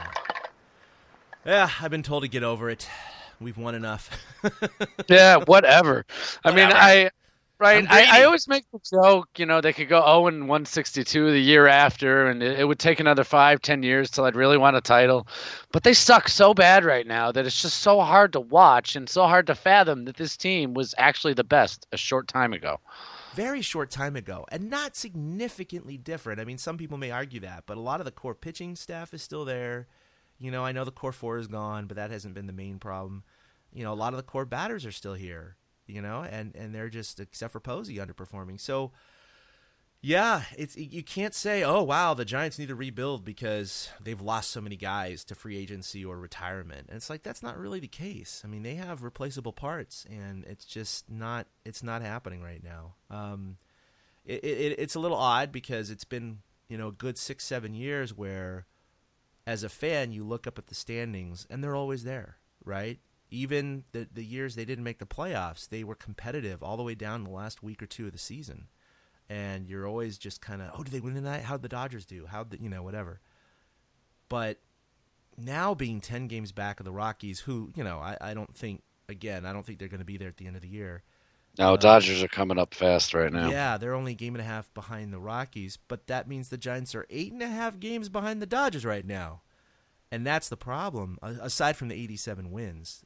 Speaker 4: Yeah, I've been told to get over it. We've won enough.
Speaker 5: Yeah, whatever. I mean,
Speaker 4: Whatever. I'm greedy.
Speaker 5: I always make the joke, they could go 0-162 the year after, and it would take another 5-10 years till I'd really want a title. But they suck so bad right now that it's just so hard to watch and so hard to fathom that this team was actually the best a short time ago.
Speaker 4: Very short time ago, and not significantly different. I mean, some people may argue that, but a lot of the core pitching staff is still there. I know the core 4 is gone, but that hasn't been the main problem. A lot of the core batters are still here, and they're just, except for Posey, underperforming. So, yeah, you can't say, oh, wow, the Giants need to rebuild because they've lost so many guys to free agency or retirement. And it's like, that's not really the case. I mean, they have replaceable parts, and it's just not happening right now. It's a little odd because it's been, a good 6-7 years where, as a fan, you look up at the standings, and they're always there, right? Even the years they didn't make the playoffs, they were competitive all the way down the last week or two of the season. And you're always just kind of, did they win tonight? How'd the Dodgers do? Whatever. But now being 10 games back of the Rockies, who, I don't think they're going to be there at the end of the year.
Speaker 5: No, Dodgers are coming up fast right now.
Speaker 4: Yeah, they're only a game and a half behind the Rockies, but that means the Giants are 8.5 games behind the Dodgers right now. And that's the problem, aside from the 87 wins.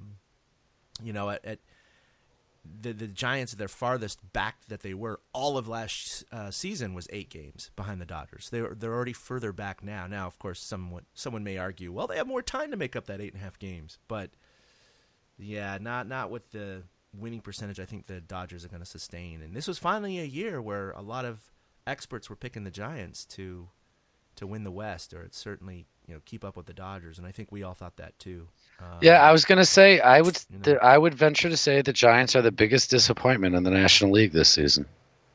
Speaker 4: At the Giants, their farthest back that they were all of last season was 8 games behind the Dodgers. They're already further back now. Now, of course, someone may argue, well, they have more time to make up that 8.5 games. But, yeah, not with the winning percentage I think the Dodgers are going to sustain. And this was finally a year where a lot of experts were picking the Giants to win the West, or it's certainly keep up with the Dodgers, and I think we all thought that too.
Speaker 5: Yeah, I was going to say I would venture to say the Giants are the biggest disappointment in the National League this season.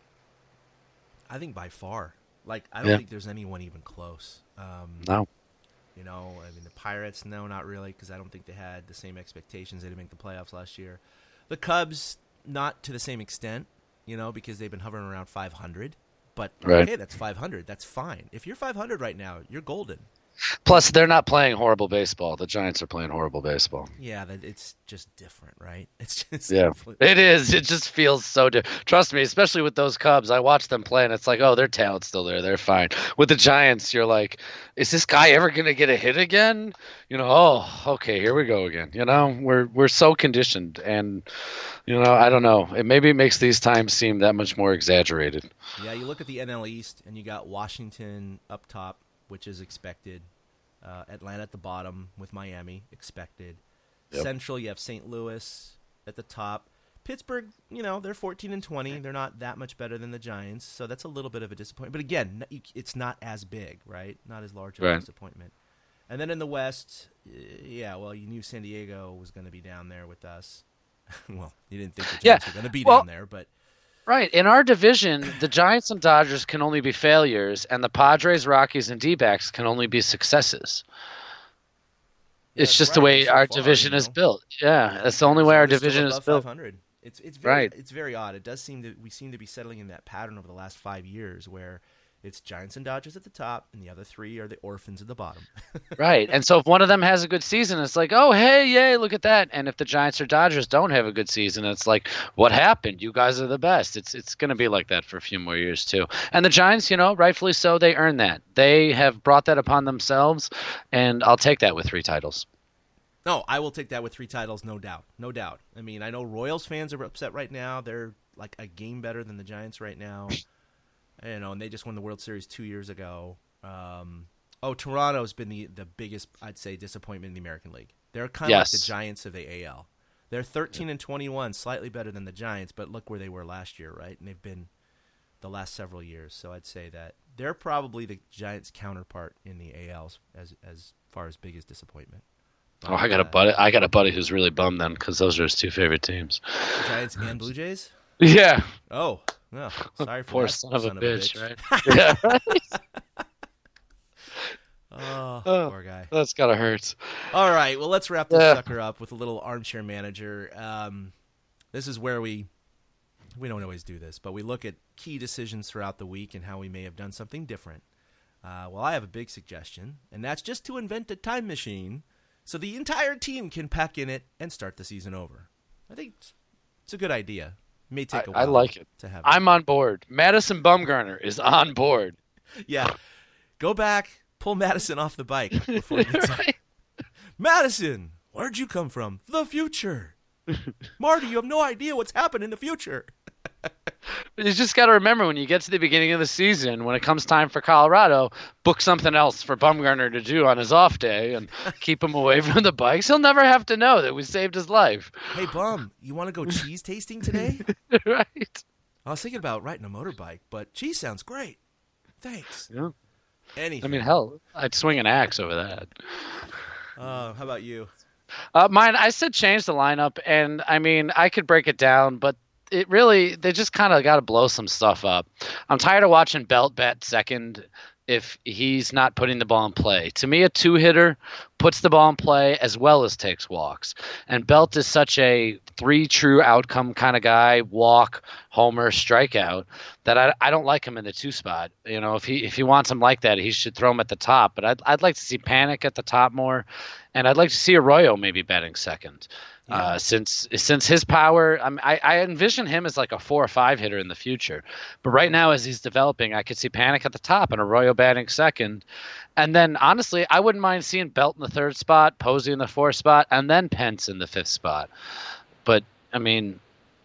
Speaker 4: I think by far. I don't think there's anyone even close.
Speaker 5: No.
Speaker 4: I mean, the Pirates, no, not really, because I don't think they had the same expectations. They didn't make the playoffs last year. The Cubs, not to the same extent, because they've been hovering around 500. But, okay, that's 500. That's fine. If you're 500 right now, you're golden.
Speaker 5: Plus, they're not playing horrible baseball. The Giants are playing horrible baseball.
Speaker 4: Yeah, it's just different, right? It's just
Speaker 5: it is. It just feels so different. Trust me, especially with those Cubs. I watch them play, and it's like, their talent's still there. They're fine. With the Giants, you're like, is this guy ever going to get a hit again? Okay, here we go again. We're so conditioned, and I don't know. Maybe it makes these times seem that much more exaggerated.
Speaker 4: Yeah, you look at the NL East, and you got Washington up top, which is expected. Atlanta at the bottom with Miami, expected. Yep. Central, you have St. Louis at the top. Pittsburgh, they're 14-20. They're not that much better than the Giants, so that's a little bit of a disappointment. But again, it's not as big, right? Not as large of a disappointment. And then in the West, you knew San Diego was going to be down there with us. Well, you didn't think the Giants were going to be down there, but...
Speaker 5: Right. In our division, the Giants and Dodgers can only be failures, and the Padres, Rockies, and D-backs can only be successes. Yeah, it's just the way our division is built. Yeah, that's the only way our division is built.
Speaker 4: 500. It's very odd. It does seem that we seem to be settling in that pattern over the last 5 years where it's Giants and Dodgers at the top, and the other 3 are the orphans at the bottom.
Speaker 5: Right. And so if one of them has a good season, it's like, oh, hey, yay, look at that. And if the Giants or Dodgers don't have a good season, it's like, what happened? You guys are the best. It's going to be like that for a few more years, too. And the Giants, rightfully so, they earned that. They have brought that upon themselves, and I'll take that with 3 titles.
Speaker 4: No, I will take that with 3 titles, no doubt. No doubt. I mean, I know Royals fans are upset right now. They're like a game better than the Giants right now. And they just won the World Series 2 years ago. Toronto's been the biggest, I'd say, disappointment in the American League. They're kind of like the Giants of the AL. They're 13-21, slightly better than the Giants, but look where they were last year, right? And they've been the last several years. So I'd say that they're probably the Giants' counterpart in the AL as far as biggest disappointment.
Speaker 5: But, I got a buddy who's really bummed then because those are his 2 favorite teams.
Speaker 4: Giants and Blue Jays?
Speaker 5: Yeah.
Speaker 4: Oh. No, sorry for
Speaker 5: poor
Speaker 4: that.
Speaker 5: son of a bitch, right? Yeah.
Speaker 4: Poor guy.
Speaker 5: That's gotta hurt.
Speaker 4: All right, well, let's wrap this sucker up with a little armchair manager. This is where we don't always do this, but we look at key decisions throughout the week and how we may have done something different. Well, I have a big suggestion, and that's just to invent a time machine so the entire team can pack in it and start the season over. I think it's a good idea. It may take a while.
Speaker 5: I like it.
Speaker 4: To have
Speaker 5: I'm on board. Madison Bumgarner is on board.
Speaker 4: Yeah. Go back, pull Madison off the bike before he gets
Speaker 5: Right?
Speaker 4: Madison, where'd you come from? The future. Marty, you have no idea what's happened in the future.
Speaker 5: You just got to remember when you get to the beginning of the season, when it comes time for Colorado, book something else for Bumgarner to do on his off day and keep him away from the bikes. He'll never have to know that we saved his life.
Speaker 4: Hey, Bum, you want to go cheese tasting today?
Speaker 5: Right?
Speaker 4: I was thinking about riding a motorbike, but cheese sounds great. Thanks.
Speaker 5: Yeah.
Speaker 4: Anything.
Speaker 5: I mean, hell, I'd swing an axe over that.
Speaker 4: How about you?
Speaker 5: Mine, I said change the lineup, and I mean, I could break it down, but they just kind of got to blow some stuff up. I'm tired of watching Belt bat second if he's not putting the ball in play. To me, a two-hitter puts the ball in play as well as takes walks. And Belt is such a 3 true outcome kind of guy, walk, homer, strikeout, that I don't like him in the 2 spot. You know, if he wants him like that, he should throw him at the top. But I'd like to see Panic at the top more, and I'd like to see Arroyo maybe batting second.
Speaker 4: Yeah.
Speaker 5: Since his power, I envision him as like a 4 or 5 hitter in the future. But right now, as he's developing, I could see Panic at the top and Arroyo batting second. And then, honestly, I wouldn't mind seeing Belt in the 3rd spot, Posey in the 4th spot, and then Pence in the 5th spot. But, I mean,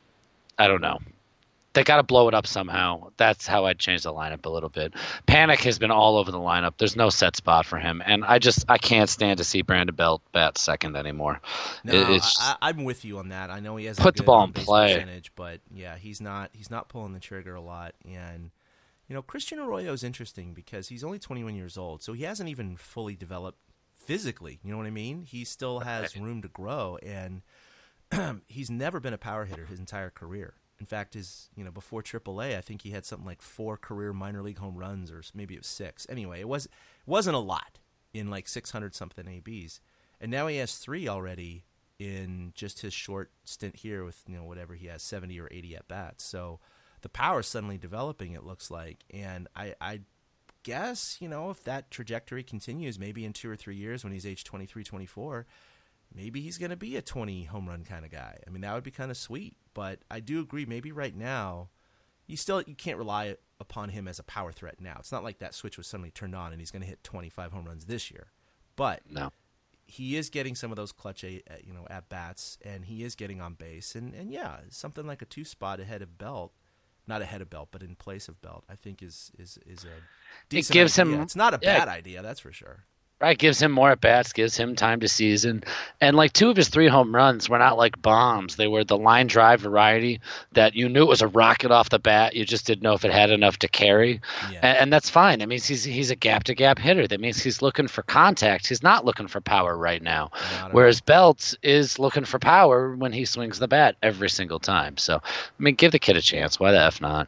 Speaker 5: I don't know. They got to blow it up somehow. That's how I'd change the lineup a little bit. Panic has been all over the lineup. There's no set spot for him, and I can't stand to see Brandon Belt bat second anymore.
Speaker 4: No, I'm with you on that. I know he has
Speaker 5: Put
Speaker 4: a
Speaker 5: the
Speaker 4: good
Speaker 5: ball in
Speaker 4: on-base
Speaker 5: play.
Speaker 4: percentage, but yeah, he's not pulling the trigger a lot. And you know, Christian Arroyo is interesting because he's only 21 years old, so he hasn't even fully developed physically. You know what I mean? He still has room to grow, and he's never been a power hitter his entire career. In fact, before AAA, I think he had something like 4 career minor league home runs, or maybe it was 6. Anyway, it wasn't a lot in like 600 something ABs, and now he has 3 already in just his short stint here with whatever he has, 70 or 80 at bats. So the power is suddenly developing, it looks like, and I guess if that trajectory continues, maybe in 2 or 3 years when he's age 23, 24. Maybe he's going to be a 20 home run kind of guy. I mean, that would be kind of sweet. But I do agree, maybe right now, you can't rely upon him as a power threat now. It's not like that switch was suddenly turned on and he's going to hit 25 home runs this year. But
Speaker 5: No.
Speaker 4: he is getting some of those clutch at bats, and he is getting on base. And yeah, something like a 2 spot ahead of Belt, not ahead of Belt, but in place of Belt, I think is a decent
Speaker 5: gives
Speaker 4: idea.
Speaker 5: him-
Speaker 4: It's not a
Speaker 5: yeah.
Speaker 4: bad idea, that's for sure.
Speaker 5: Right, gives him more at bats, gives him time to season, and like 2 of his 3 home runs were not like bombs; they were the line drive variety that you knew it was a rocket off the bat. You just didn't know if it had enough to carry,
Speaker 4: Yeah.
Speaker 5: and that's fine. That means he's a gap to gap hitter. That means he's looking for contact. He's not looking for power right now.
Speaker 4: Not at
Speaker 5: Whereas Belt is looking for power when he swings the bat every single time. So I mean, give the kid a chance. Why the f not?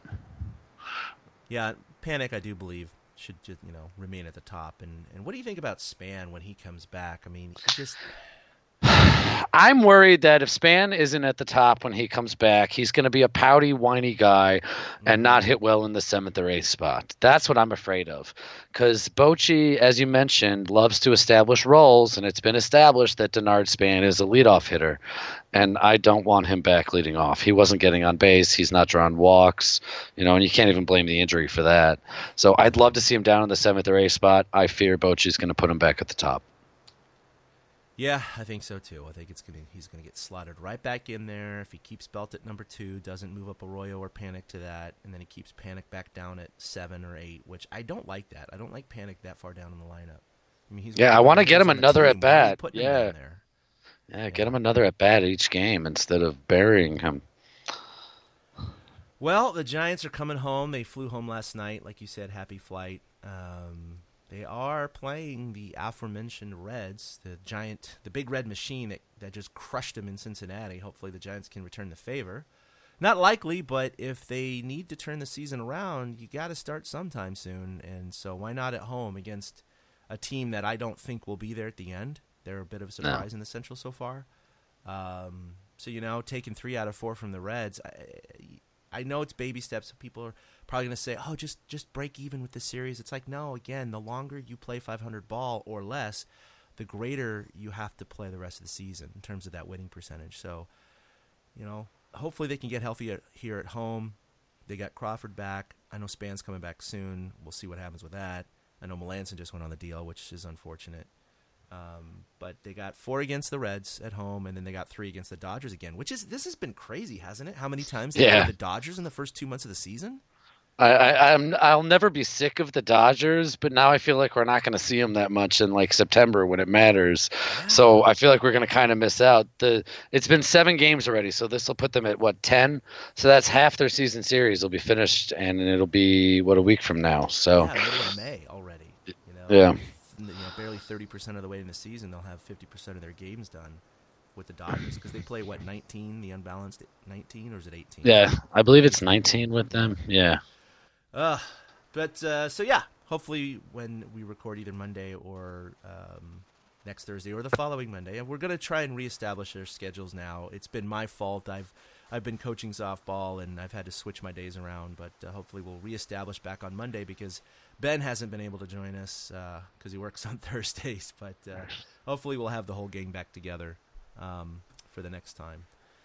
Speaker 4: Yeah, Panic, I do believe, should just remain at the top. And what do you think about Span when he comes back? I mean, he just
Speaker 5: I'm worried that if Span isn't at the top when he comes back, he's going to be a pouty, whiny guy and not hit well in the 7th or 8th spot. That's what I'm afraid of. Because Bochy, as you mentioned, loves to establish roles, and it's been established that Denard Span is a leadoff hitter. And I don't want him back leading off. He wasn't getting on base. He's not drawing walks, and you can't even blame the injury for that. So I'd love to see him down in the 7th or 8th spot. I fear Bochy's going to put him back at the top.
Speaker 4: Yeah, I think so too. I think he's gonna get slotted right back in there if he keeps Belt at number 2, doesn't move up Arroyo or Panic to that, and then he keeps Panic back down at 7 or 8, which I don't like that. I don't like Panic that far down in the lineup. I mean,
Speaker 5: I want to get him another at
Speaker 4: Why are you
Speaker 5: bat.
Speaker 4: putting him
Speaker 5: Yeah.
Speaker 4: down there?
Speaker 5: Yeah, get him another at bat each game instead of burying him.
Speaker 4: Well, the Giants are coming home. They flew home last night, like you said. Happy flight. They are playing the aforementioned Reds, the big red machine that just crushed them in Cincinnati. Hopefully the Giants can return the favor. Not likely, but if they need to turn the season around, you got to start sometime soon. And so why not at home against a team that I don't think will be there at the end? They're a bit of a surprise in the Central so far. So, taking 3 out of 4 from the Reds, I know it's baby steps. So people are probably going to say, oh, just break even with the series. It's like, no, again, the longer you play 500 ball or less, the greater you have to play the rest of the season in terms of that winning percentage. So, hopefully they can get healthy here at home. They got Crawford back. I know Span's coming back soon. We'll see what happens with that. I know Melanson just went on the deal, which is unfortunate. But they got 4 against the Reds at home, and then they got 3 against the Dodgers again, this has been crazy, hasn't it? How many times they played the Dodgers in the first 2 months of the season?
Speaker 5: I'll never be sick of the Dodgers, but now I feel like we're not going to see them that much in like September when it matters. Yeah. So I feel like we're going to kind of miss out. It's been 7 games already, so this will put them at 10. So that's half their season series will be finished, and it'll be a week from now. So
Speaker 4: middle of May already.
Speaker 5: Yeah.
Speaker 4: Barely 30% of the way in the season, they'll have 50% of their games done with the Dodgers because they play 19, the unbalanced 19, or is it 18?
Speaker 5: Yeah, I believe it's 19 with them. Yeah.
Speaker 4: So yeah, hopefully when we record either Monday or next Thursday or the following Monday, and we're going to try and reestablish their schedules now. It's been my fault. I've been coaching softball and I've had to switch my days around, but hopefully we'll reestablish back on Monday because Ben hasn't been able to join us because he works on Thursdays, but hopefully we'll have the whole gang back together for the next time.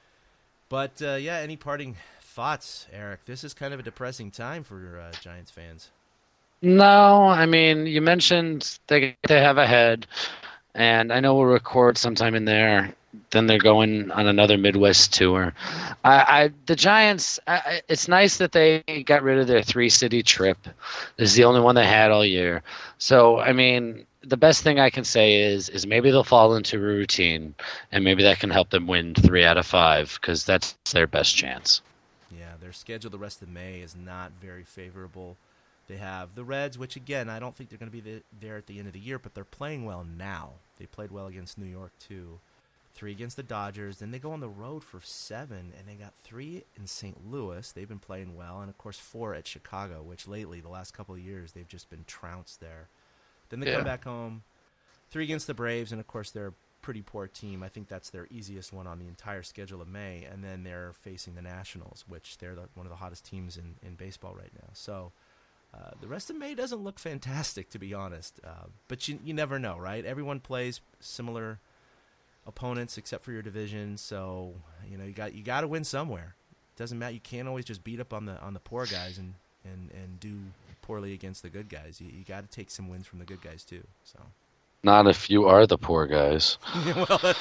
Speaker 4: But any parting thoughts, Eric? This is kind of a depressing time for Giants fans.
Speaker 5: No, I mean, you mentioned they have a head, and I know we'll record sometime in there. Then they're going on another Midwest tour. The Giants, it's nice that they got rid of their 3-city trip. This is the only one they had all year. So, I mean, the best thing I can say is maybe they'll fall into a routine, and maybe that can help them win 3 out of 5 because that's their best chance.
Speaker 4: Yeah, their schedule the rest of May is not very favorable. They have the Reds, which, again, I don't think they're going to be there at the end of the year, but they're playing well now. They played well against New York, too. 3 against the Dodgers. Then they go on the road for 7, and they got 3 in St. Louis. They've been playing well. And, of course, 4 at Chicago, which lately, the last couple of years, they've just been trounced there. Then they come back home. 3 against the Braves, and, of course, they're a pretty poor team. I think that's their easiest one on the entire schedule of May. And then they're facing the Nationals, which they're one of the hottest teams in baseball right now. So the rest of May doesn't look fantastic, to be honest. But you never know, right? Everyone plays similar opponents except for your division, so you got to win somewhere. It doesn't matter. You can't always just beat up on the poor guys and do poorly against the good guys. You got to take some wins from the good guys too. So
Speaker 5: not if you are the poor guys.
Speaker 4: Well,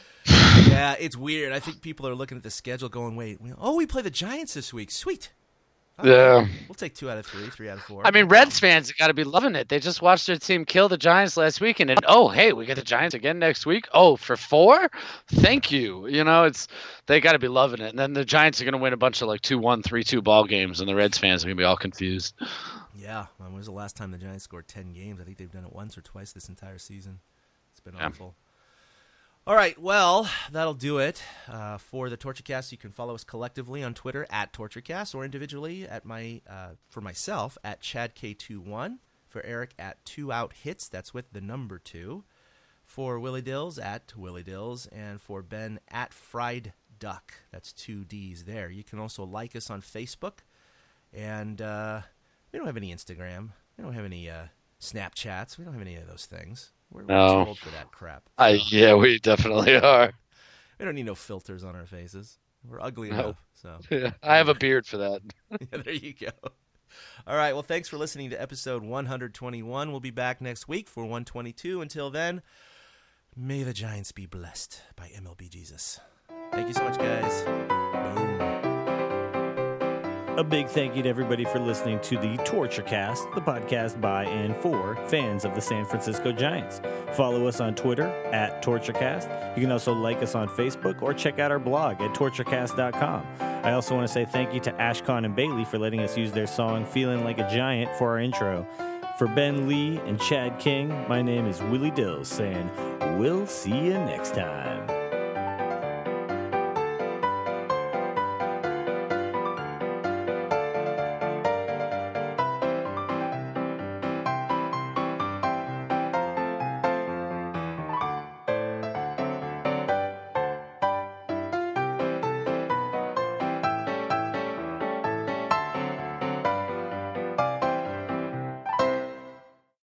Speaker 4: yeah, it's weird. I think people are looking at the schedule going, wait, we play the Giants this week. Sweet.
Speaker 5: Yeah.
Speaker 4: We'll take 2 out of 3, 3 out of 4.
Speaker 5: I mean, Reds fans have got to be loving it. They just watched their team kill the Giants last week, and hey, we get the Giants again next week. Oh, for 4? Thank you. They got to be loving it. And then the Giants are going to win a bunch of 2-1, 3-2 ball games, and the Reds fans are going to be all confused.
Speaker 4: Yeah. When was the last time the Giants scored 10 games? I think they've done it once or twice this entire season. It's been awful. All right, well, that'll do it for the TortureCast. You can follow us collectively on Twitter at TortureCast or individually at for myself at ChadK21, for Eric at 2OutHits, that's with the number 2, for Willie Dills at Willie Dills, and for Ben at Fried Duck. That's 2 Ds there. You can also like us on Facebook, and we don't have any Instagram. We don't have any Snapchats. We don't have any of those things. We're too old for that crap. So.
Speaker 5: Yeah, we definitely are.
Speaker 4: We don't need no filters on our faces. We're ugly enough. So
Speaker 5: yeah, I have a beard for that.
Speaker 4: Yeah, there you go. All right, well, thanks for listening to episode 121. We'll be back next week for 122. Until then, may the Giants be blessed by MLB Jesus. Thank you so much, guys. Boom.
Speaker 6: A big thank you to everybody for listening to the TortureCast, the podcast by and for fans of the San Francisco Giants. Follow us on Twitter at TortureCast. You can also like us on Facebook or check out our blog at torturecast.com. I also want to say thank you to Ashcon and Bailey for letting us use their song Feeling Like a Giant for our intro. For Ben Lee and Chad King, my name is Willie Dills saying, we'll see you next time.